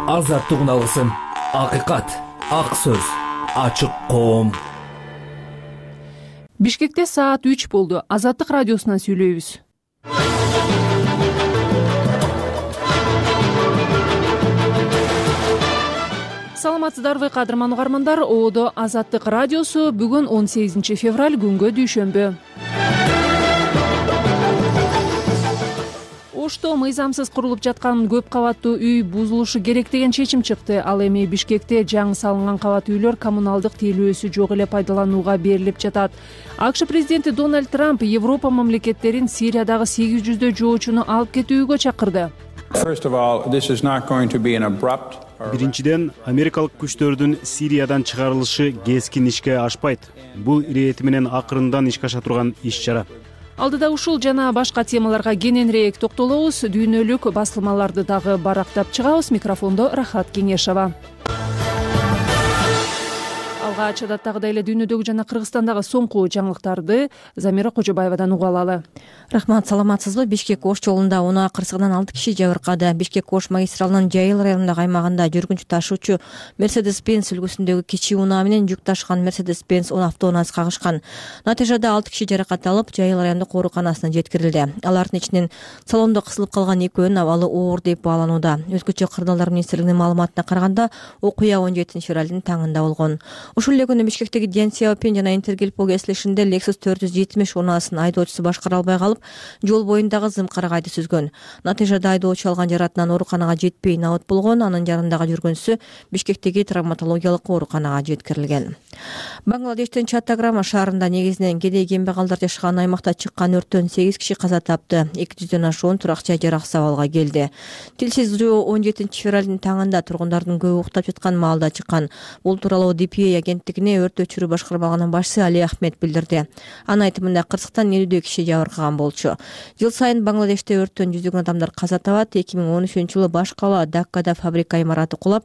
Азаттыгын алгысың. Акыйкат, ак сөз, ачык коом. Бишкекте саат 3 болду. Азаттык радиосунан сүйлөйбүз. Саламатсыздарбы кадырман угармандар? Оодо Азаттык радиосу бүгүн 18 февраль күнгө дүйшөмбү. Ошто мыйзамсыз курулуп жаткан көп кабаттуу үй бузулушу керек деген чечим чыкты. Ал эми Бишкекте жаңы салынган кабат үйлөр коммуналдык тейлөөсү жок эле пайдаланууга берилип жатат. АКШ президенти Дональд Трамп Европа мамлекеттерин Сириядагы 800 жоочуну алып кетүүгө чакырды. Биринчиден, америкалык күчтөрдүн Сириядан чыгарылышы кескин ишке ашпайт. Бул ирети менен акырындан ишке аша турган иш-чара. Алдыда ушул жана башка темаларга кененирээк токтолобуз. Дүйнөлүк басылмаларды дагы барактап чыгабыз. Микрофондо Рахат Кеңешова. Алгач адаттагыдай эле дүйнөдөгү жана Кыргызстандагы соңку жаңылыктарды Замира Кожобаевадан уга алалы. Рахмат, саламатсызбы? Бишкек-Ош жолунда унаа кырсыгынан 6 киши жабыркады. Бишкек-Ош магистралынын Жайыл районундагы аймагында жүргүнчү ташуучу Mercedes-Benz үлгүсүндөгү кичи унаа менен жүк ташыган Mercedes-Benz автоунаасы кагышкан. Натыйжада 6 киши жаракат алып, Жайыл райондук ооруканасына жеткирилди. Алардын ичинен салондо кысылып калган экөөнүн абалы оор деп бааланууда. Өзгөчө Кырдаалдар министрлигинин маалыматына караганда, окуя 17 февралдын таңында болгон. Ушул эле күнү Бишкектеги Ден Сяопин жана Интергелпо кесилишинде Lexus 470 унаасын айдоочусу башкара албай калып, жол боюндагы зымкарагайды сүзгөн. Натыйжада айдоочу алган жаратынан ооруканага жетпей набат болгон. Анын жанындагы жүргөнчүсү Бишкектеги травматологиялык ооруканага жеткирилген. Бангладештин Чаттаграма шаарында негизинен кедей кембагалдар жашаган аймакта чыккан өрттөн 8 киши каза тапты. 200дөн ашуун турак жай жараксыз абалга келди. Тилсиз жөө 17 февралдын таңында тургундардын көбү уктап жаткан маалда чыккан. Бул тууралуу DPA агенттигине өрт өчүрүү башкармалыгынын башчысы Али Ахмед билдирди. Анын айтымында кырсыктан 50 киши жабыркаган болчу. Жыл сайын Бангладеште өрттөн жүздөгөн адамдар каза табат. 2013-жылы баш кала Даккада фабрика имараты кулап,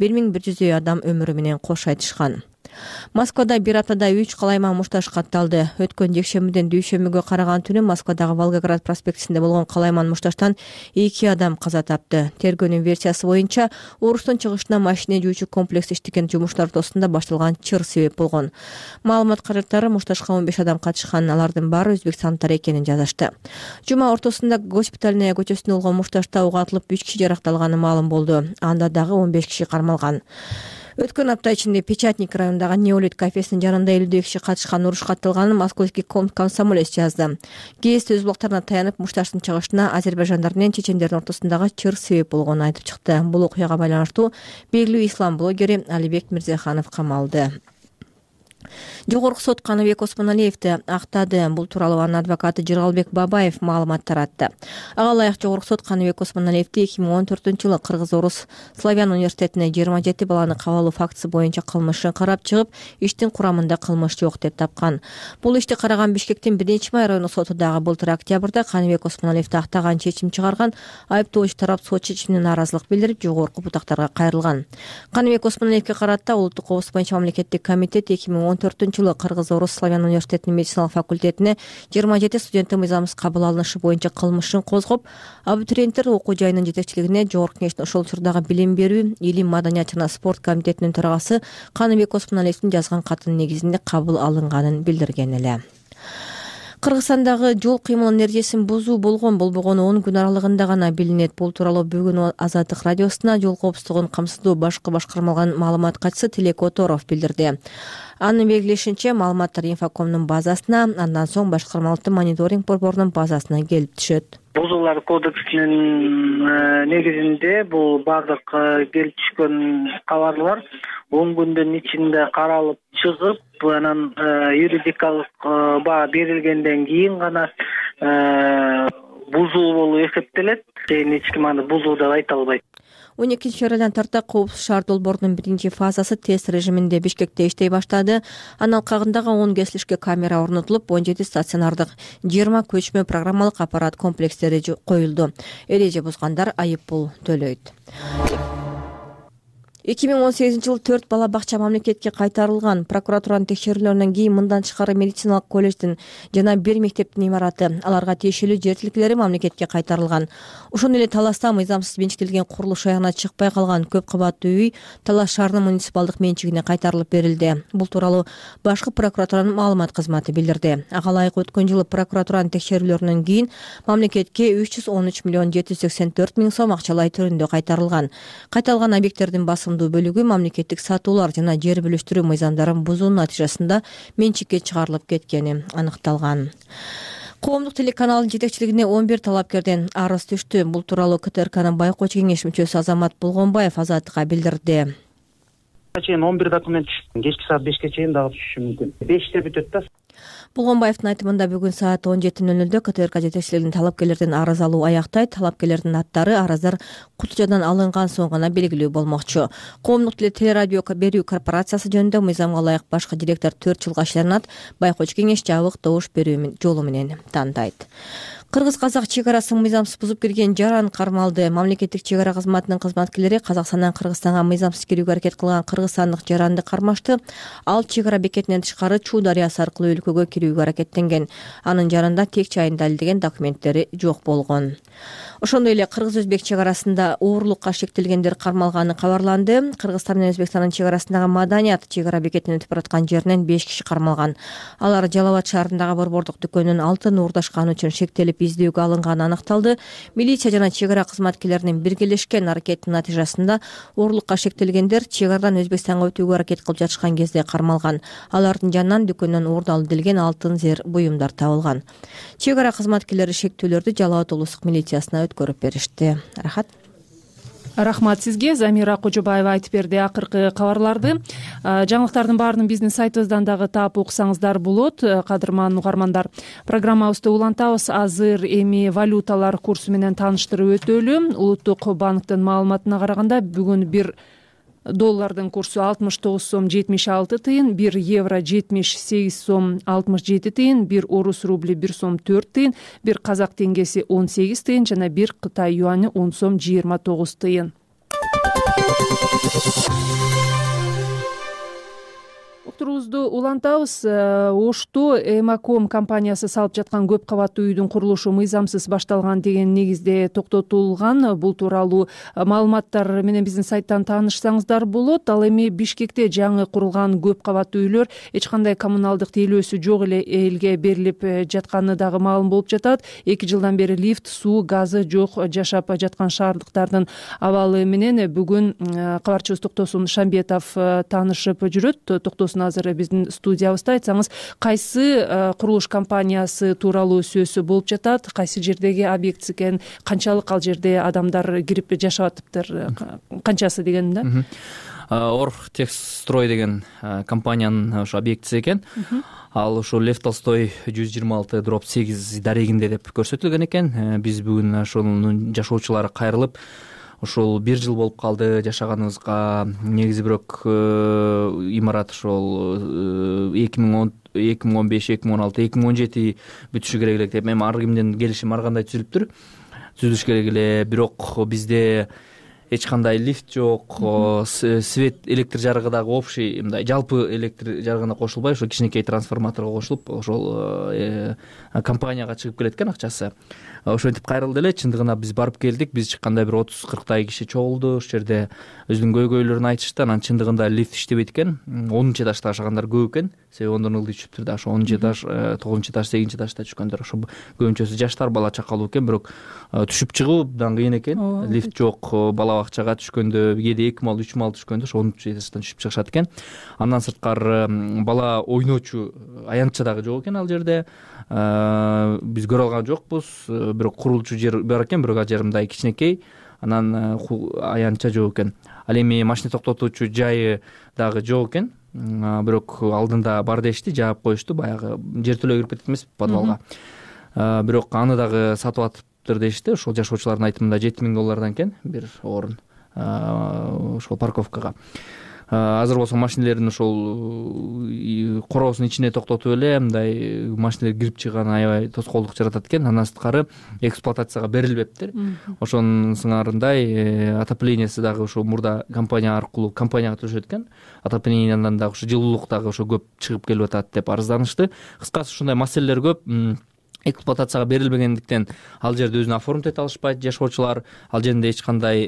1100 адам өмүрү менен кош айтышкан. Москвада бир аптада 3 калайма мушташ катталды. Өткөн жекшембиден дүйшөмбүгө караган түнү Москвадагы Волгоград проспектисинде болгон калайман мушташтан 2 адам каза тапты. Тергөөнүн версиясы боюнча, орустун чыгышына машина жууучу комплекс иштеген жумуштар ортосунда башталган чыр себеп болгон. Маалымат каражаттары мушташка 15 адам катышкан, алардын баары өзбекстандыктар экенин жазышты. Жума ортосунда Госпитальная көчөсүндө болгон мушташта ок атылып 3 киши жаракталганы маалым болду. Анда дагы 15 киши кармалган. Өткөн апта ичинде Печатник районундагы Неолит кафесинин жанында 52 киши катышкан уруш катталганын Московский комсомолец жазды. ГЭС өз блоктарына таянып, мушташтын чыгышына азербайжандар менен чечендердин ортосундагы чыр себеп болгонун айтып чыкты. Бул окуяга байланыштуу белгилүү ислам блогери Алибек Мирзеханов камалды. Жогорку сот Каныбек Осмоналиевди актады. Бул тууралуу анын адвокаты Жыргалбек Бабаев маалымат таратты. Ага ылайык Жогорку сот Каныбек Осмоналиевди 2014-жылы Кыргыз-Орус Славян университетине 27 баланы кабыл фактысы боюнча кылмышын карап чыгып, иштин курамында кылмыш жок деп тапкан. Бул ишти караган Бишкектин 1-май райондук соту дагы былтыр октябрда Каныбек Осмоналиевди актаган чечим чыгарган. Айыптоочу тарап сот чечимине нааразылык билдирип, жогорку бутактарга кайрылган. Каныбек Осмоналиевге карата Улуттук коопсуздук боюнча мамлекеттик комитет 2014-жылы Кыргыз-Орус Славян университетинин медициналык факультетине 27 студенттин мыйзамсыз кабыл алынышы боюнча кылмышын козгоп, абитуриенттер окуу жайынын жетекчилигине Жогорку Кеңештин ошол учурдагы билим берүү, илим, маданият жана спорт комитетинин төрагасы Каныбек Осмоналиевдин жазган катынын негизинде кабыл алынганын билдирген эле. Кыргызстандагы жол кыймылынын эрежесин бузуу болгон 10 күн аралыгында гана билинет. Бул тууралуу бүгүн Азаттык радиосуна жол коопсуздугун камсыздоо башкы башкармалыгынын маалымат катчысы Тилек Оторов билдирди. Анын белгилешинче, маалыматтар Инфокомдун базасына, андан соң башкармалыктын мониторинг борборунун базасына келип түшөт. Бузуулар кодексинин негизинде бул бардык келип түшкөн кабарлар 10 күндүн ичинде каралып чыгып, анан юридикалык баа берилгенден кийин гана бузуу болуп эсептелет. Эч ким аны бузуу деп айта албайт. 12 февралдан тарта Коопсуз шаар долбоорунун 1-фазасы тест режиминде Бишкекте иштей баштады. Анын алкагындагы 10 кесилишке камера орнотулуп, 17 стационардык, 20 көчмө программалык аппарат комплекстери коюлду. Эреже бузгандар айып пул төлөйт. 2018 жылы 4 бала бакча мамлекетке кайтарылган. Прокуратуранын текшерүүлөрүнөн кийин мындан тышкары медициналык колледждин жана бир мектептин имараты, аларга тиешелүү жер тилкелери мамлекетке кайтарылган. Ошондой эле Таласта мыйзамсыз менчиктелген курулуш аягына чыкпай калган көп кабаттуу үй Талас шаарынын муниципалдык менчигине кайтарылып берилди. Бул тууралуу башкы прокуратуранын маалымат кызматы билдирди. Ага ылайык өткөн жылы прокуратуранын текшерүүлөрүнөн кийин мамлекетке 313 миллион 784 миң сом акчалай түрүндө кайтарылган. Кайталган объекттердин басымдуу бөлүгү мамлекеттик сатуулар жана жер бөлүштүрүү мыйзамдарын бузуунун натыйжасында менчикке чыгарылып кеткени аныкталган. Коомдук телеканалдын жетекчилигине 11 талапкерден арыз түштү. Бул тууралуу КТРКнын байкоочу кеңеш мүчөсү Азамат Болгонбаев Азаттыкка билдирди. 11 документ кечки саат 5ке чейин дагы түшүшү мүмкүн. 5те бүтөт да. Болгонбаевдин айтымында бүгүн саат 17:00 КТРК жетекчилигинин талапкерлерден арыз алуу аяктайт. Талапкерлердин аттары арыздар кутужадан алынган соң гана белгилүү болмокчу. Коомдук телерадио берүү корпорациясы жөнүндө мыйзамга ылайык башкы директор 4 жылга иштенет. Байкоочу кеңеш жабык добуш берүү жолу менен тандайт. Кыргыз-казак чегарасын мыйзамсыз бузуп кирген жаран кармалды. Мамлекеттик чегара кызматынын кызматкерлери Казакстандан Кыргызстанга мыйзамсыз кирүүгө аракет кылган кыргызстандык жаранды кармашты. Ал чегара бекетинен тышкары Чуу дарыясы аркылуу өлкөгө кирүүгө аракеттенген. Анын жанында тек чайын далилдеген документтери жок болгон. Ошондой эле кыргыз-өзбек чегарасында оорлукка шектелгендер кармалганы кабарланды. Кыргызстан менен Өзбекстандын чегарасындагы Маданият чегара бекетинен өтүп бараткан жеринен 5 киши кармалган. Алар Жалал Абад шаарындагы борбордук дүкөнүнөн алтын уурдашканы үчүн шектелип издөөгө алынганы аныкталды. Милиция жана чегара кызматкерлеринин биргелешкен аракетинин натыйжасында оорлукка шектелгендер чегарадан Өзбекстанга өтүүгө аракет кылып жатышкан кезде кармалган. Алардын жанынан дүкөндөн уурдалып делген алтын зер буюмдар табылган. Чегара кызматкерлери шектүүлөрдү Жалал Абад облустук милициясына өткөрүп беришти. Рахмат сизге. Замира Кожобаева айтып берди акыркы кабарларды. Жаңылыктардын баарынын биздин сайтыбыздан дагы таап уксаңыздар болот. Кадырман угармандар, программабызды улантабыз. Азыр эми валюталар курсу менен тааныштырып өтөлү. Улуттук банктын маалыматына караганда бүгүн бир доллардын курсу 69 сом 76 тыйын, 1 евро 78 сом 67 тыйын, 1 орус рубли 1 сом 4 тыйын, 1 казак теңгеси 18 тыйын жана 1 Кытай юани 10 сом 29 тыйын. Турубузду улантабыз. Ошто Эмаком компаниясы салып жаткан көп кабаттуу үйдүн курулушу мыйзамсыз башталган деген негизде токтотулган. Бул тууралуу маалыматтар менен биздин сайттан таанышсаңыздар болот. Ал эми Бишкекте жаңы курулган көп кабаттуу үйлөр эч кандай коммуналдык тейлөөсү жок эле элге берилип жатканы дагы маалым болуп жатат. 2 жылдан бери лифт, суу, газы жок жашап жаткан шаардыктардын абалы менен бүгүн кабарчыбыз Токтосун Шамбетов таанышып жүрөт. Токтосун азыр биздин студиябызда. Айтсаңыз, кайсы курулуш компаниясы тууралуу сөз болуп жатат, кайсы жердеги объект экен, канчалык ал жерде адамдар кирип жашап атыптыр, канчасы деген да? Оргтехстрой деген компаниянын ошо объектиси экен. Ал ошо Лев Толстой 126/8 дарегинде деп көрсөтүлгөн экен. Биз бүгүн ошонун жашоочулары кайрылып, ошол 1 жыл болуп калды жашаганыбызга. Негизи бирок имарат ошол 2015, 2016, 2017 бүтүшү керек элек деп. Эми ар кимдин келишими ар кандай түзүлүптүр. Түзүлүш керек эле, бирок бизде эч кандай лифт жок, свет, электр жарыгы дагы общий, мындай жалпы электр жарыгына кошулбай, ошо кичинекей трансформаторго кошулуп, ошол компанияга чыгып келет экен акчасы. Ошентип кайрылды эле. Чындыгында биз барып келдик. Биз чыкканда бир 30-40 киши чогулду. Ошол жерде өзүнүн көйгөйлөрүн айтышты. Анан чындыгында лифт иштебейт экен. 10-чы этажда жашагандар көп экен. Себеби ондон ылдый түшүптүр да. Ошо 10-чы этаж, 9-чы этаж, 8-чи этажда түшкөндөр ошо көбүнчөсү жаштар, бала чакалуу экен. Бирок түшүп чыгуу абдан кыйын экен. Лифт жок. Бала бакчага түшкөндө, кээде 2 мал, 3 мал түшкөндө ошо 10-чу этаждан түшүп чыгышат экен. Андан сырткары бала ойноочу аянтча дагы жок экен ал жерде. Биз көрө алган жокпуз. Бирок курулчу жер бар экен, бирок ажер мындай кичинекей. Анан аянтча жок экен. Ал эми машина токтотуучу жайы дагы жок экен. Бирок алдында бар дешти, жаап коюшту. Баягы жертөлөгө кирип кетет эмес подвалга. Бирок аны дагы сатып атыптыр дешти. Ошол жашоочулардын айтымында $7,000 экен бир орун ошол парковкага. азыр болсо машинелердин ошол короосунун ичине токтотуп эле мындай машинелер кирип чыгганы аябай тоскоолдук жаратат экен. Андан сырткары эксплуатацияга берилбептир. Ошонун сыңарындай отоплениясы дагы ошо мурда компанияга төлөшөт экен. Отоплениядан дагы ошо жылуулук дагы ошо көп чыгып келип атат деп арызданышты. Кыскасы ушундай маселелер көп. Эксплуатацияга берилбегендиктен ал жерде өзүн оформить эте алышпайт жашоочулар. Ал жерде эч кандай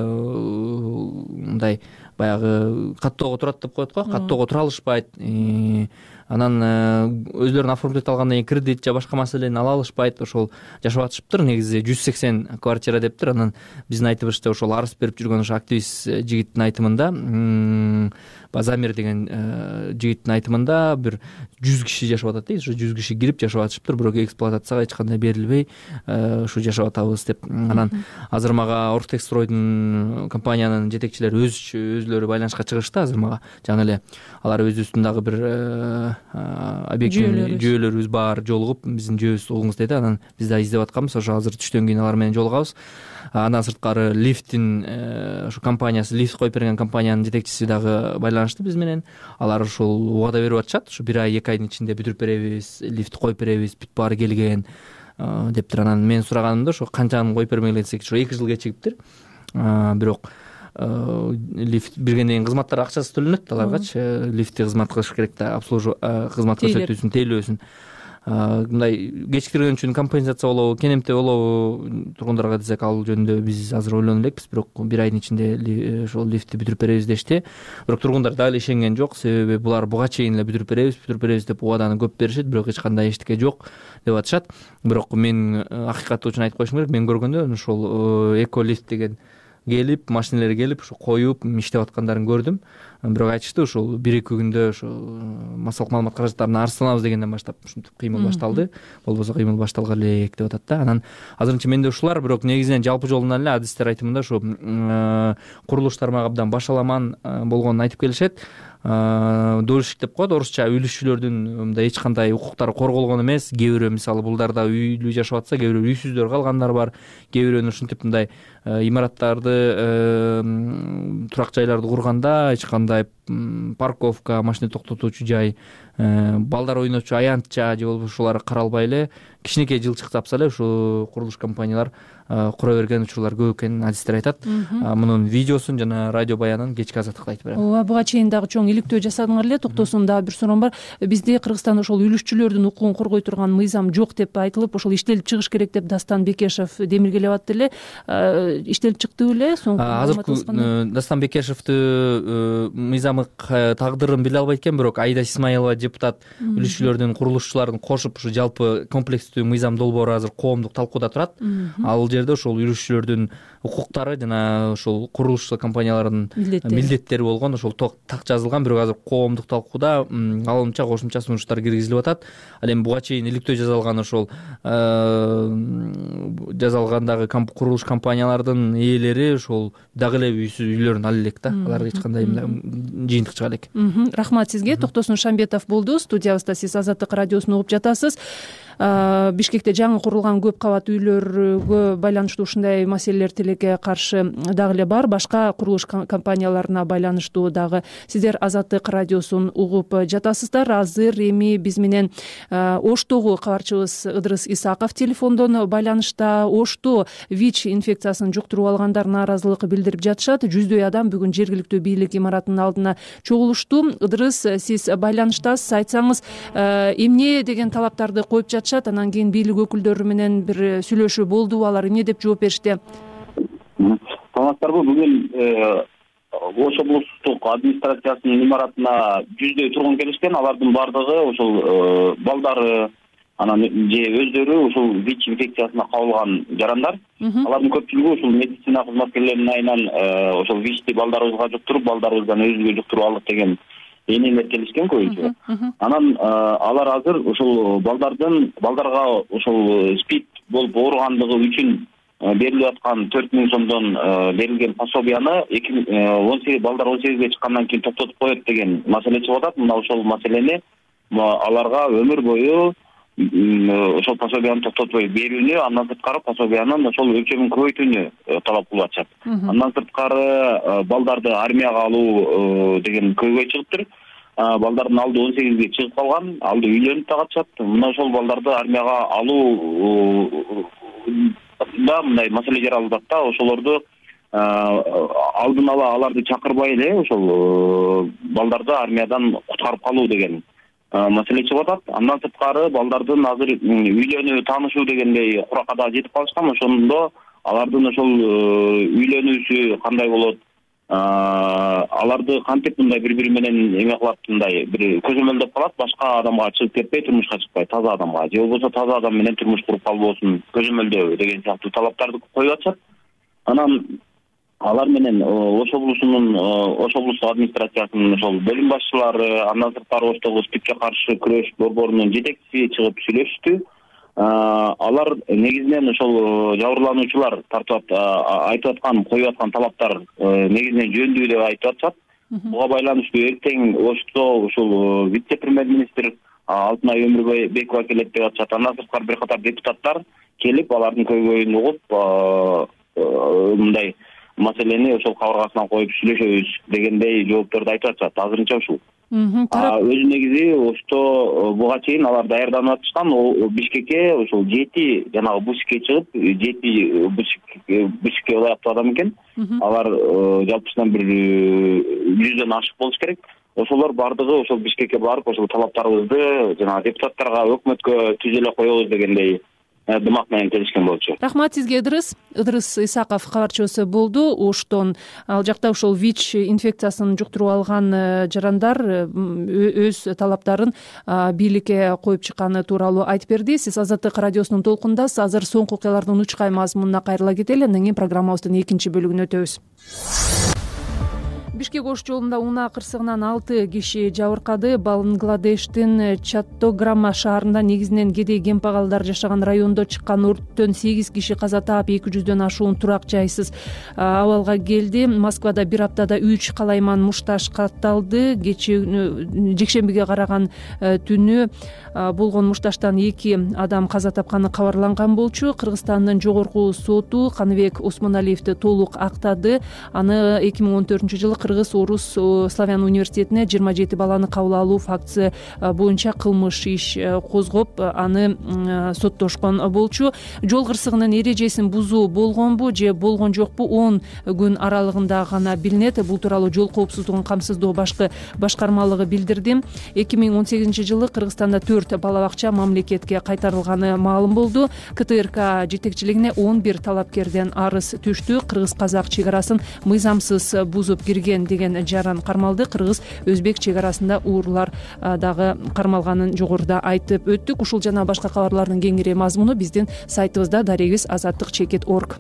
мындай баягы каттоого турат деп коет го, каттоого тура алышпайт. Анан өзлөрүн оформить эте алгандан кийин кредит же башка маселени ала алышпайт. Ошол жашап атышыптыр. Негизи 180 квартира дептир. Анан биздин айтыбызча ошол арыз берип жүргөн ошо активист жигиттин айтымында, Замир деген жигиттин айтымында бир 100 киши жашап атат дейт. Ошо 100 киши кирип жашап атышыптыр, бирок эксплуатацияга эч кандай берилбей ушу жашап атабыз деп. Анан азыр мага Оргтекстройдун компаниянын жетекчилери өзлөрү байланышка чыгышты. Азыр мага жаңы эле алар өзүбүздүн дагы бир объективный жүйөлөрүбүз бар, жолугуп биздин жүйөбүздү угуңуз деди. Анан биз да издеп атканбыз. Ошо азыр түштөн кийин алар менен жолугабыз. Андан сырткары лифттин ошо компаниясы, лифт коюп берген компаниянын жетекчиси дагы байланышты биз менен. Алар ушул убада берип атышат. Ушу 1 ай 2 айдын ичинде бүтүрүп беребиз, лифт коюп беребиз, бүт баары келген дептир. Анан мен сураганымда ошо канчаны коюп бермегиле десек, ошо 2 жыл кечигиптир. Бирок лифт бергенден кийин кызматтар акчасы төлөнөт аларгачы. Лифтти кызмат кылыш керек да, кызмат көрсөтүүсүн, тейлөөсүн. Мындай кечиктирген үчүн компенсация болобу, кенемте болобу тургундарга десек, ал жөнүндө биз азыр ойлоно элекпиз. Бирок 1 айдын ичинде ошол лифтти бүтүрүп беребиз дешти. Бирок тургундар дагы эле ишенген жок. Себеби булар буга чейин эле бүтүрүп беребиз деп убаданы көп беришет, бирок эч кандай эчтеке жок деп атышат. Бирок мен акыйкаты үчүн айтып коюшум керек, мен көргөндө ошол эко лифт деген келип, машиналар келип, ошо коюп, иштеп аткандарын көрдүм. Бирок айтышты, ушул 1-2 күндө ошо массалык маалымат каражаттарын арызданабыз дегенден баштап ушинтип кыймыл башталды. Болбосо кыймыл башталган элек деп атат да. Анан азырынча менде ушулар, бирок негизинен жалпы жолунан эле адистер айтымында ошо курулуш тармагы абдан башаламан болгонун айтып келишет. Дольщик деп коет, орусча үлүшчүлөрдүн мындай эч кандай укуктары корголгон эмес. Кээ бирөө мисалы булдарда үйлүү жашап атса, кээ бирөө үйсүздөр калгандар бар. Кээ бирөө ушинтип мындай имараттарды, турак жайларды курганда эч кандай парковка, машина токтотуучу жай, балдар ойночу аянтча же болбосо ушулар каралбай эле кичинекей жылчык тапса эле ушу курулуш компаниялар кура берген учурлар көп экенин адистер айтат. Мунун видеосун жана радио баянын кечки азаттыкта айтып берем. Ооба, буга чейин дагы чоң иликтөө жасадыңар эле. Токтосун дагы бир суроом бар. Бизде Кыргызстанда ошол үлүшчүлөрдүн укугун коргой турган мыйзам жок деп айтылып, ошол иштелип чыгыш керек деп Дастан Бекешев демилгелеп атты эле. Иштелип чыкты беле? Азыр Дастан Бекешевди мыйзамы тагдырын биле албайт экен, бирок Аида Исмаилова депутат үлүшчүлөрдүн, курулушчулардын кошуп ушу жалпы комплекстүү мыйзам долбоору азыр коомдук талкууда турат. Ал жерде ошол үлүшчүлөрдүн укуктары жана ошол курулуш компанияларынын милдеттери болгон, ошол так жазылган, бирок азыр коомдук талкууда алымча кошумча сунуштар киргизилип атат. Ал эми буга чейин иликтөө жасалган ошол жазалгандагы курулуш компаниялардын ээлери ошол дагы эле үйсүз үйлөрүн ала элек да. Аларга эч кандай жыйынтык чыга элек. Рахмат сизге. Токтосун Шамбетов болду. Студиябызда сиз Азаттык радиосун угуп жатасыз. Бишкекте жаңы курулган көп кабат үйлөргө байланыштуу ушундай маселелер тилекке каршы дагы эле бар. Башка курулуш компанияларына байланыштуу дагы сиздер Азаттык радиосун угуп жатасыздар. Азыр эми биз менен Оштогу кабарчыбыз Ыдырыс Исаков телефондон байланышта. Ошто ВИЧ инфекциясын жуктуруп алгандар нааразылык билдирип жатышат. Жүздөй адам бүгүн жергиликтүү бийлик имаратынын алдына чогулушту. Ыдырыс, сиз байланыштасыз, айтсаңыз эмне деген талаптарды коюп жатышат? Анан кийин бийлик өкүлдөрү менен бир сүйлөшүү болдубу? Алар эмне деп жооп беришти? Саламатсыздарбы? Бүгүн Ош облустук администрациясынын имаратына жүздөй тургун келишкен. Алардын бардыгы ошол балдары анан же өздөрү ушул ВИЧ инфекциясына кабылган жарандар. Алардын көпчүлүгү ушул медицина кызматкерлеринин айынан ошол ВИЧти балдарыбызга жуктуруп, балдарыбыздан өзүбүзгө жуктуруп алдык деген энелер келишкен көбүнчө. Анан алар азыр ушул балдарга ушул СПИД болуп ооругандыгы үчүн берилип аткан 4000 сомдон берилген пособияны 18 балдар 18ге чыккандан кийин токтотуп коет деген маселе чыгып атат. Мына ошол маселени аларга өмүр бою ошол пособияны токтотпой берүүнү, андан сырткары пособиянын ошол өлчөмүн көбөйтүүнү талап кылып атышат. Андан сырткары балдарды армияга алуу деген көйгөй чыгыптыр. Балдардын алды 18ге чыгып калган, алды үйлөнүп да катышат. Мына ошол балдарды армияга алуу да мындай маселе жаралып атат да, ошолорду алдын ала аларды чакырбай эле ошол балдарды армиядан куткарып калуу деген маселе чыгып атат. Андан сырткары балдардын азыр үйлөнүү, таанышуу дегендей куракка да жетип калышкан. Ошондо алардын ошол үйлөнүүсү кандай болот? Аларды кантип мындай бири-бири менен эме кылат, мындай бир көзөмөлдөп калат, башка адамга чыгып кетпей, турмушка чыкпай, таза адамга же болбосо таза адам менен турмуш куруп калбосун көзөмөлдөө деген сыяктуу талаптарды коюп атышат. Анан алар менен Ош облустук администрациясынын ошол бөлүм башчылары, андан сырткары Оштогу СПИДке каршы күрөш борборунун жетекчиси чыгып сүйлөштү. Алар негизинен ошол жабырлануучулар айтып аткан, коюп аткан талаптар негизинен жөндүү деп айтып атышат. Буга байланыштуу эртең Ошто ушул вице-премьер-министр Алтынай Өмүрбекова келет деп атышат. Андан сырткары бир катар депутаттар келип, алардын көйгөйүн угуп, мындай маселени ошол кабыргасынан коюп сүйлөшөбүз дегендей жоопторду айтып атышат. Азырынча ушул. Өзү негизи Ошто буга чейин алар даярданып атышкан. Бишкекке ошол 7 жанагы бусикке чыгып, 7 бусикке ылайыктуу адам экен. Алар жалпысынан бир 100дөн ашык болуш керек. Ошолор бардыгы ошол Бишкекке барып, ошол талаптарыбызды жанагы депутаттарга, өкмөткө түзө эле коебуз дегендей дымак менен келишкен болчу. Рахмат сизге, Ыдырыс Исаков кабарчыбыз болду. Оштон ал жакта ошол ВИЧ инфекциясын жуктуруп алган жарандар өз талаптарын бийликке коюп чыкканы тууралуу айтып берди. Сиз Азаттык радиосунун толкундасыз. Азыр соңку окуялардын учкай мазмунуна кайрыла кетели. Андан кийин программабыздын экинчи бөлүгүнө өтөбүз. Бишкек Ош жолунда унаа кырсыгынан 6 киши жабыркады. Бангладештин Чаттограмма шаарында негизинен кедей кемпагалдар жашаган райондо чыккан өрттөн 8 киши каза таап, 200дөн ашуун турак жайсыз абалга келди. Москвада бир аптада 3 калайман мушташ катталды. Жекшембиге караган түнү болгон мушташтан 2 адам каза тапканы кабарланган болчу. Кыргызстандын жогорку соту Каныбек Осмоналиевди толук актады. Аны 2014-жылы Кыргыз-Орус Славян университетине 27 баланы кабыл алуу фактысы боюнча кылмыш иш козгоп, аны соттошкон болчу. Жол кырсыгынын эрежесин бузуу болгонбу же болгон жокпу 10 күн аралыгында гана билинет. Бул тууралуу жол коопсуздугун камсыздоо башкармалыгы билдирди. 2018-жылы Кыргызстанда 4 бала бакча мамлекетке кайтарылганы маалым болду. КТРК жетекчилигине 11 талапкерден арыз түштү. Кыргыз-казак чегарасын мыйзамсыз бузуп кирген деген жаран кармалды. Кыргыз-өзбек чегарасында уурлар дагы кармалганын жогоруда айтып өттүк. Ушул жана башка кабарлардын кеңири мазмуну биздин сайтыбызда дарегибиз azаттык.org.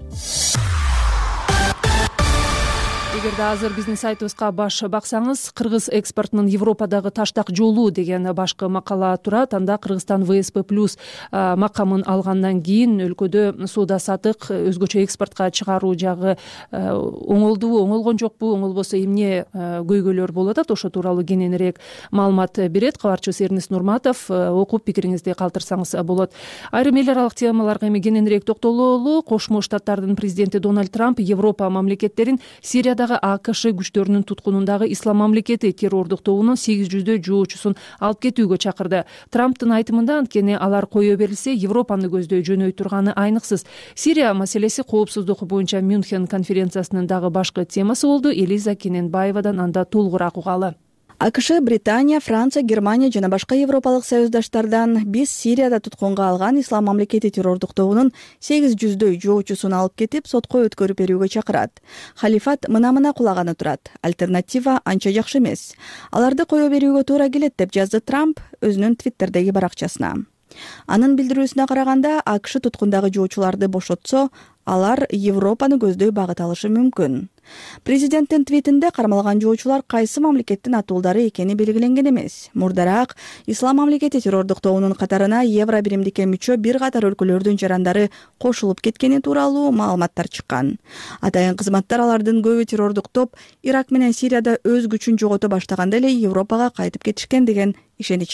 Эгерде азыр биздин сайтыбызга баш баксаңыз, кыргыз экспортунун Европадагы таштак жолу деген башкы макала турат. Анда Кыргызстан ВСП+ макамын алгандан кийин өлкөдө соода саттык, өзгөчө экспортко чыгаруу жагы оңолдубу, оңолгон жокпу, оңолбосо эмне көйгөйлөр болуп атат, ошо тууралуу кененирээк маалымат берет кабарчыбыз Эрнест Нурматов. Окуп пикириңизди калтырсаңыз болот. Айрым эл аралык темаларга эми кененирээк токтололу. Кошмо Штаттардын президенти Дональд Трамп Европа мамлекеттерин Сириядагы АКШ күчтөрүнүн туткунундагы Ислам мамлекети террордук тобунун 800 жоочусун алып кетүүгө чакырды. Трамптын айтымында, анткени алар кое берилсе, Европаны көздөй жөнөй турганы айныксыз. Сирия маселеси коопсуздук боюнча Мюнхен конференциясынын дагы башкы темасы болду. Элиза Кененбаевадан анда толугураак угалы. АКШ, Британия, Франция, Германия жана башка европалык союздаштардан биз Сирияда туткунга алган Ислам мамлекети террордук тобунун 800 жоочусун алып кетип, сотко өткөрүп берүүгө чакырат. Халифат мына кулаганы турат. Альтернатива анча жакшы эмес. Аларды кое берүүгө туура келет деп жазды Трамп өзүнүн Твиттердеги баракчасына. Анын билдирүүсүнө караганда, АКШ туткундагы жоочуларды бошотсо, алар Европаны көздөй багыт алышы мүмкүн. Президенттин твитинде кармалган жоочулар кайсы мамлекеттин атуулдары экени белгиленген эмес. Мурдараак Ислам мамлекети террордук тобунун катарына евро биримдикке мүчө бир катар өлкөлөрдүн жарандары кошулуп кеткени тууралуу маалыматтар чыккан. Атайын кызматтар алардын көбү террордук топ Ирак менен Сирияда өз күчүн жогото баштаганда эле Европага кайтып кетишкен деген ишеничте.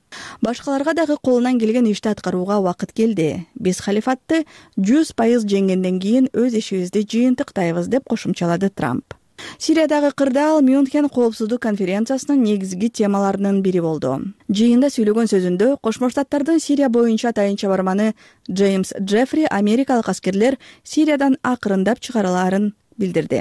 Башкаларга дагы колунан келген ишти аткарууга убакыт келди. Биз халифатты 100% жеңгенден кийин өз ишибизди жыйынтыктайбыз деп кошумчалады Трамп. Сириядагы кырдаал Мюнхен коопсуздук конференциясынын негизги темаларынын бири болду. Жыйында сүйлөгөн сөзүндө Кошмо Штаттардын Сирия боюнча атайынча барманы Джеймс Джеффри америкалык аскерлер Сириядан акырындап чыгарылаарын билдирди.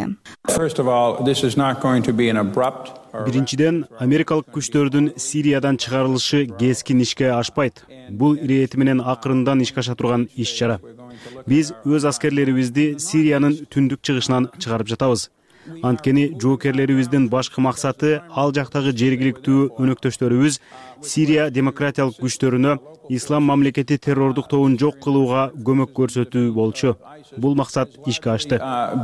Биринчиден, америкалык күчтөрдүн Сириядан чыгарылышы кескин ишке ашпайт. Бул ирети менен акырындан ишке аша турган иш-чара. Биз өз аскерлерибизди Сириянын түндүк чыгышынан чыгарып жатабыз. Анткени жоокерлерибиздин башкы максаты ал жактагы жергиликтүү өнөктөштөрүбүз Сирия демократиялык күчтөрүнө ислам мамлекети террордук тобун жок кылууга көмөк көрсөтүү болчу. Бул максат ишке ашты.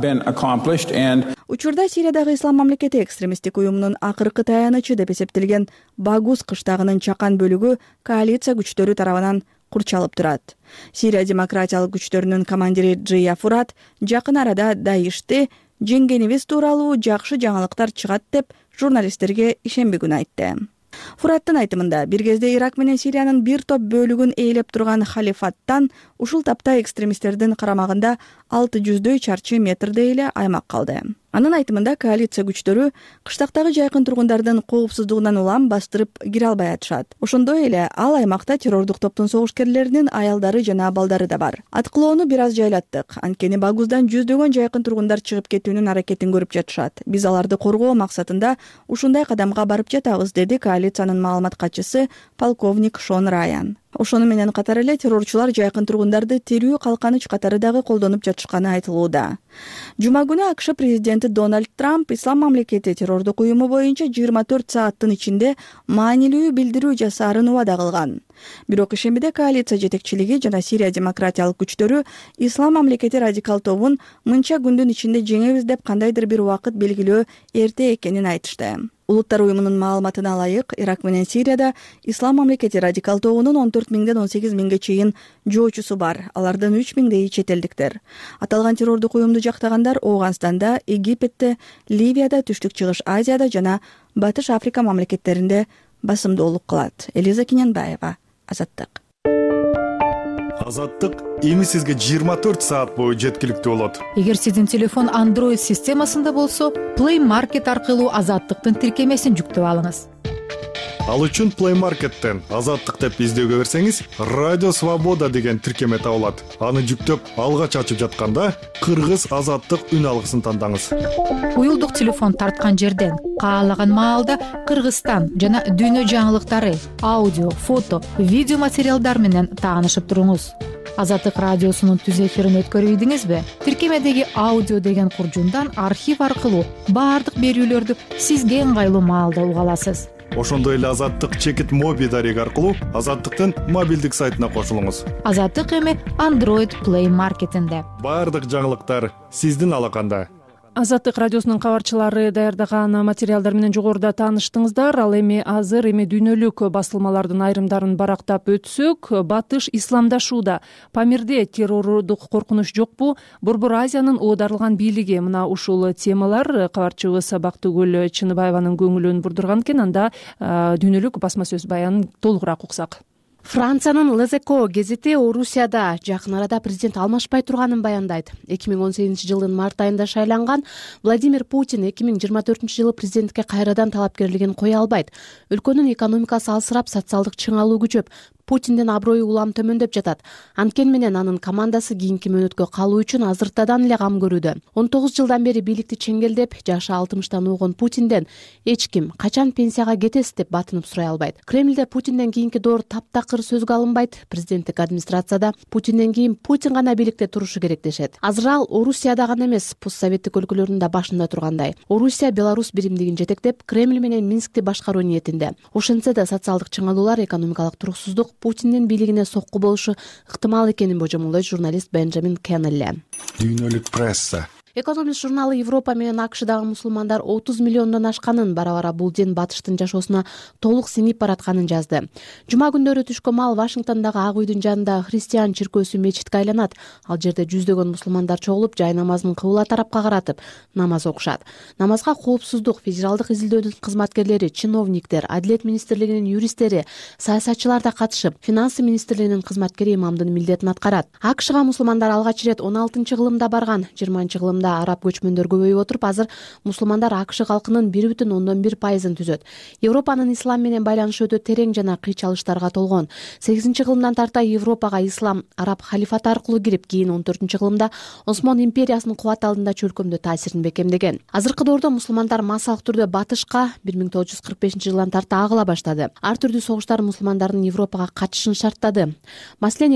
Учурда Сириядагы ислам мамлекети экстремисттик уюмунун акыркы таянычы деп эсептелген Багус кыштагынын чакан бөлүгү коалиция күчтөрү тарабынан курчалып турат. Сирия демократиялык күчтөрүнүн командири Джия Фурат жакын арада Даишти жеңгенибиз тууралуу жакшы жаңылыктар чыгат деп журналисттерге ишенбегүн айтты. Фураттын айтымында бир кезде Ирак менен Сириянын бир топ бөлүгүн ээлеп турган халифаттан ушул тапта экстремисттердин карамагында 600 чарчы метрдей эле аймак калды. Анын айтымында коалиция күчтөрү кыштактагы жайкын тургундардын коопсуздугунан улам бастырып кире албай атышат. Ошондой эле ал аймакта террордук топтун согушкерлеринин аялдары жана балдары да бар. Аткылоону бир аз жайлаттык. Анткени Багуздан жүздөгөн жайкын тургундар чыгып кетүүнүн аракетин көрүп жатышат. Биз аларды коргоо максатында ушундай кадамга барып жатабыз, деди коалициянын маалымат катчысы полковник Шон Райан. Ошону менен катар эле террорчулар жайкын тургундарды терүү калканыч катары дагы колдонуп жатышканы айтылууда. Жума күнү АКШ президенти Дональд Трамп ислам мамлекети террордук уюму боюнча 24 сааттын ичинде маанилүү билдирүү жасаарын убада кылган. Бирок ишембиде коалиция жетекчилиги жана Сирия демократиялык күчтөрү ислам мамлекети радикал тобун мынча күндүн ичинде жеңебиз деп кандайдыр бир убакыт белгилөө эрте экенин айтышты. Улуттар уюмунун маалыматына ылайык, Ирак менен Сирияда ислам мамлекети радикал тобунун 14 миңден 18 миңге чейин жоочусу бар. Алардын 3 миңдейи чет элдиктер. Аталган террордук уюмду жактагандар Ооганстанда, Египетте, Ливияда, Түштүк Чыгыш Азияда жана Батыш Африка мамлекеттеринде басымдуулук кылат. Элиза Киненбаева, Азаттык. Азаттык эми сизге 24 саат бою жеткиликтүү болот. Эгер сиздин телефон Android системасында болсо, Play Market аркылуу Азаттыктын тиркемесин жүктөп алыңыз. Ал үчүн Play Market'тен Азаттык деп издөөгө берсеңиз, Радио Свобода деген тиркеме табылат. Аны жүктөп, алгач ачып жатканда Кыргыз Азаттык үн алгысын тандаңыз. Уюлдук телефон тарткан жерден каалаган маалда Кыргызстан жана дүйнө жаңылыктары, аудио, фото, видео материалдар менен таанышып туруңуз. Азаттык радиосунун түз эфирин өткөрбөйдүңүзбү? Тиркемедеги аудио деген куржундан архив аркылуу баардык берүүлөрдү сизге ыңгайлуу маалда уга аласыз. Ошондой эле Азаттык чекит моби дареги аркылуу Азаттыктын мобилдик сайтына кошулуңуз. Азаттык эми Android Play Market'инде. Баардык жаңылыктар сиздин алаканда. Азаттык радиосунун кабарчылары даярдаган материалдар менен жогоруда тааныштыңыздар. Ал эми азыр дүйнөлүк басылмалардын айрымдарын барактап өтсөк, Батыш исламдашууда Памирде террордук коркунуч жокпу? Борбор Азиянын оодарылган бийлиги. Мына ушул темалар кабарчыбыз Бактыгүл Чыныбаеванын көңүлүн бурдурган экен. Анда дүйнөлүк басма сөз баянын толугураак уксак. Франциянын Лезеко гезити Орусияда жакын арада президент алмашпай турганын баяндайт. 2018 жылдын март айында шайланган Владимир Путин 2024 жылы президентке кайрадан талапкерлигин кое албайт. Өлкөнүн экономикасы алсырап, социалдык чыңалуу күчөп, Путиндин аброю улам төмөндөп жатат. Анткени менен анын командасы кийинки мөөнөткө калуу үчүн азыртадан эле кам көрүүдө. 19 жылдан бери бийликти чеңгелдеп, жашы 60-тан угон Путинден эч ким качан пенсияга кетесиз деп батынып сурай албайт. Кремлде Путинден кийинки доор таптакыр сөзгө алынбайт. Президенттик администрацияда Путинден кийин Путин гана бийликте турушу керек дешет. Азыр ал Орусияда гана эмес, постсоветтик өлкөлөрдүн да башында тургандай. Орусия Беларусь биримдигин жетектеп, Кремль менен Минскти башкаруу ниетинде. Ошентсе да социалдык чыңалуулар, экономикалык туруксуздук Путиндин бийлигине сокку болушу ыктымал экенин божомолдойт журналист Бенджамин Кеннелли. Дүйнөлүк пресса Экономист журналы Европа менен АКШдагы мусулмандар 30 миллиондон ашканын, бара-бара бул дин батыштын жашоосуна толук сиңип баратканын жазды. Жума күндөрү түшкө маал Вашингтондогу Ак үйдүн жанындагы христиан чиркөөсү мечитке айланат. Ал жерде жүздөгөн мусулмандар чогулуп, жай намазын кыбла тарапка каратып намаз окушат. Намазга коопсуздук, федералдык изилдөөнүн кызматкерлери, чиновниктер, Адилет министрлигинин юристтери, саясатчылар да катышып, Финансы министрлигинин кызматкери имамдын милдетин аткарат. АКШга мусулмандар алгач ирет 16-кылымда барган. 20-кылымда араб көчмөндөр көбөйүп отуруп, азыр мусулмандар АКШ калкынын 1,1% түзөт. Европанын ислам менен байланышы өтө терең жана кыйчалыштарга толгон. 8-кылымдан тарта Европага ислам араб халифаты аркылуу кирип, кийин 14-кылымда Осмон империясынын кубат алдында чөлкөмдө таасирин бекемдеген. Азыркы доордо мусулмандар массалык түрдө батышка 1945-жылдан тарта агыла баштады. Ар түрдүү согуштар мусулмандардын Европага качышын шарттады. Маселен,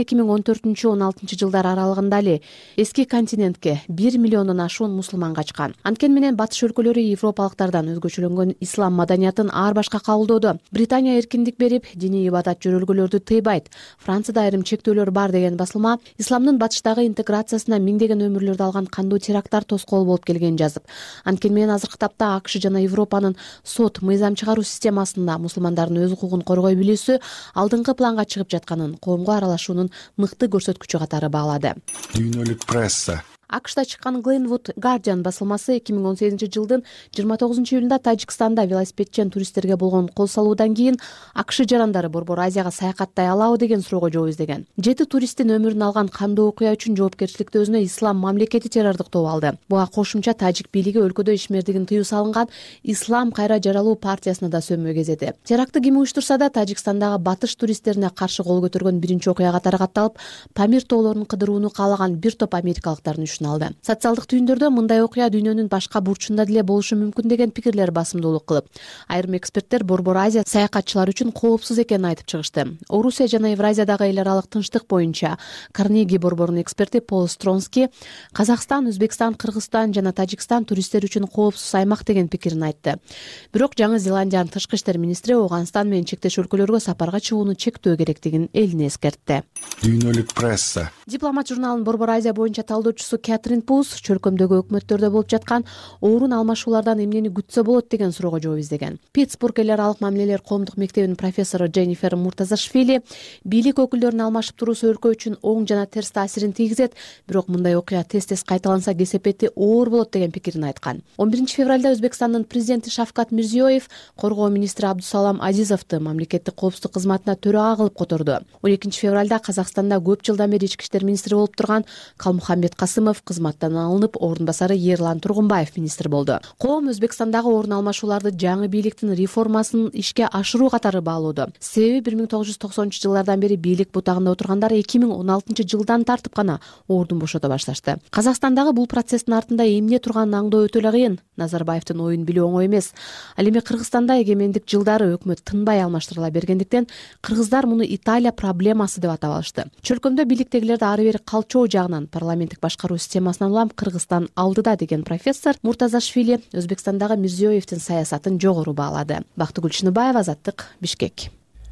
2014-16 жылдар аралыгында эле эски континентке 1 миллиондон ашуун мусулман качкан. Анткени менен батыш өлкөлөрү европалыктардан өзгөчөлөнгөн ислам маданиятын ар башка кабылдоодо. Британия эркиндик берип, диний ибадат жөрөлгөлөрдү тыйбайт. Францияда айрым чектөөлөр бар деген басылма исламдын батыштагы интеграциясына миңдеген өмүрлөрдү алган кандуу теракттар тоскоол болуп келгенин жазып. Анткени менен азыркы тапта АКШ жана Европанын сот, мыйзам чыгаруу системасында мусулмандардын өз укугун коргой билүүсү алдыңкы планга чыгып жатканын коомго аралашуунун мыкты көрсөткүчү катары баалады. Дүйнөлүк пресса. АКШда чыккан Glenwood Guardian басылмасы 2018 жылдын 29 июлунда Тажикстанда велосипедчен туристтерге болгон кол салуудан кийин АКШ жарандары Борбор Азияга саякаттай алабы деген суроого жооп издеген. 7 туристтин өмүрүн алган кандуу окуя үчүн жоопкерчиликти өзүнө ислам мамлекети террордуктоп алды. Буга кошумча тажик бийлиги өлкөдө ишмердигин тыюу салынган Ислам кайра жаралуу партиясына да сөмө кезеди. Терактты ким уюштурса да Тажикстандагы батыш туристтерине каршы кол көтөргөн биринчи окуя катары катталып, Памир тоолорун кыдырууну каалаган бир топ америкалыктардын алды. Социалдык түйүндөрдө мындай окуя дүйнөнүн башка бурчунда деле болушу мүмкүн деген пикирлер басымдуулук кылып, айрым эксперттер Борбор Азия саякатчылар үчүн коопсуз экенин айтып чыгышты. Орусия жана Евразиядагы эл аралык тынчтык боюнча Карнеги борборунун эксперти Пол Стронски Казакстан, Өзбекстан, Кыргызстан жана Тажикстан туристтер үчүн коопсуз аймак деген пикирин айтты. Бирок Жаңы Зеландиянын тышкы иштер министри Ооганстан менен чектеш өлкөлөргө сапарга чыгууну чектөө керектигин элине эскертти. Дүйнөлүк пресса. Дипломат журналынын Борбор Азия боюнча талдоочусу Кэтрин Пус чөлкөмдөгү өкмөттөрдө болуп жаткан орун алмашуулардан эмнени күтсө болот деген суроого жооп издеген. Питтсбург эл аралык мамилелер коомдук мектебинин профессору Дженнифер Муртазашвили бийлик өкүлдөрүнүн алмашып туруусу өлкө үчүн оң жана терс таасирин тийгизет, бирок мындай окуя тез-тез кайталанса кесепети оор болот деген пикирин айткан. 11 февралда Өзбекстандын президенти Шавкат Мирзиёев коргоо министри Абдусалам Азизовду мамлекеттик коопсуздук кызматына төрага кылып которду. 12 февралда Казакстанда көп жылдан бери ички иштер министри болуп турган Калмухаммед Касымов кызматтан алынып, орун басары Ерлан Тургунбаев министр болду. Коом Өзбекстандагы орун алмашууларды жаңы бийликтин реформасын ишке ашыруу катары баалоодо. Себеби 1990-жылдардан бери бийлик бутагында отургандар 2016-жылдан тартып гана ордун бошото башташты. Казакстандагы бул процесстин артында эмне турганын аңдоо өтө эле кыйын. Назарбаевдин оюн билүү оңой эмес. Ал эми Кыргызстанда эгемендик жылдары өкмөт тынбай алмаштырыла бергендиктен кыргыздар муну Италия проблемасы деп атап алышты. Чөлкөмдө бийликтегилерди ары бери калчоо жагынан парламенттик башкаруу системасынан улам Кыргызстан алдыда деген профессор Муртазашвили Өзбекстандагы Мирзиёевдин саясатын жогору баалады. Бактыгүл Чыныбаева, Азаттык, Бишкек.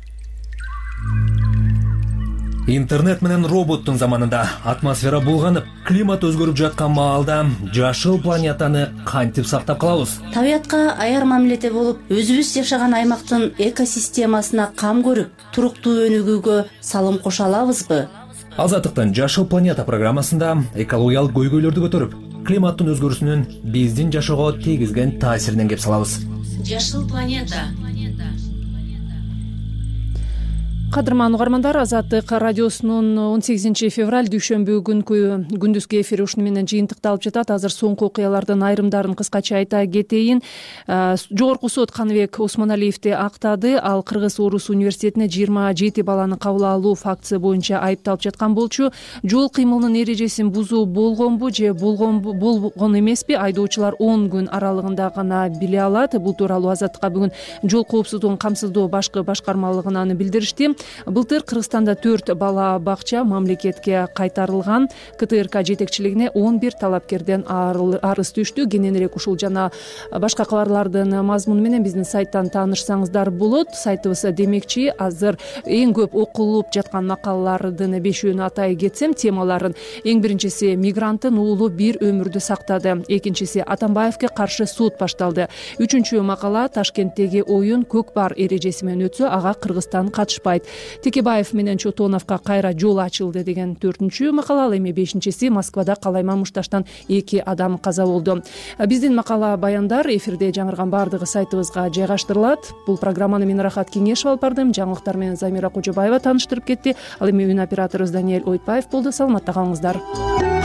Интернет менен роботтун заманында атмосфера булганып, климат өзгөрүп жаткан маалда жашыл планетаны кантип сактап калабыз? Табиятка аяр мамиледе болуп, өзүбүз жашаган аймактын экосистемасына кам көрүп, туруктуу өнүгүүгө салым кошо алабызбы? Азаттыктын Жашыл планета программасында экологиялык көйгөйлөрдү көтөрүп, климаттын өзгөрүүсүнүн биздин жашоого тийгизген таасиринен кеп салабыз. Жашыл планета. Кадырман угармандар, Азаттык радиосунун 18 февраль дүйшөмбү күнкү күндүзгү эфири ушуну менен жыйынтыкталып жатат. Азыр соңку окуялардын айрымдарын кыскача айта кетейин. Жогорку сот Каныбек Осмоналиевди актады. Ал Кыргыз Орус университетине 27 баланы кабыл алуу фактысы боюнча айыпталып жаткан болчу. Жол кыймылынын эрежесин бузуу болгонбу же болгон эмеспи? Айдоочулар 10 күн аралыгында гана биле алат. Бул тууралуу Азаттыкка бүгүн жол коопсуздугун камсыздоо башкы башкармалыгынан билдиришти. Былтыр Кыргызстанда 4 бала бакча мамлекетке кайтарылган. КТРК жетекчилигине 11 талапкерден арыз түштү. Кененирээк ушул жана башка кабарлардын мазмуну менен биздин сайттан таанышсаңыздар болот. Сайтыбыз демекчи, азыр эң көп окулуп жаткан макалалардын 5-өөнү атай кетсем, темаларын: эң биринчиси мигранттын уулу бир өмүрдү сактады, экинчиси Атамбаевге каршы суд башталды, үчүнчү макала Ташкенттеги оюн көк бар эрежеси менен өтсө ага Кыргызстан катышпайт, Текебаев менен Чотоновго кайра жол ачылды деген 4-чү макала. Ал эми 5-си Москвада калайма мушташтан 2 адам каза болду. Биздин макала баяндар эфирде жаңырган баардыгы сайтыбызга жайгаштырылат. Бул программаны мен Рахат Кеңешов алып бардым, жаңылыктар менен Замира Кожобаева тааныштырып кетти. Ал эми үн операторубуз Даниэль Ойтбаев болду. Саламатта калыңыздар.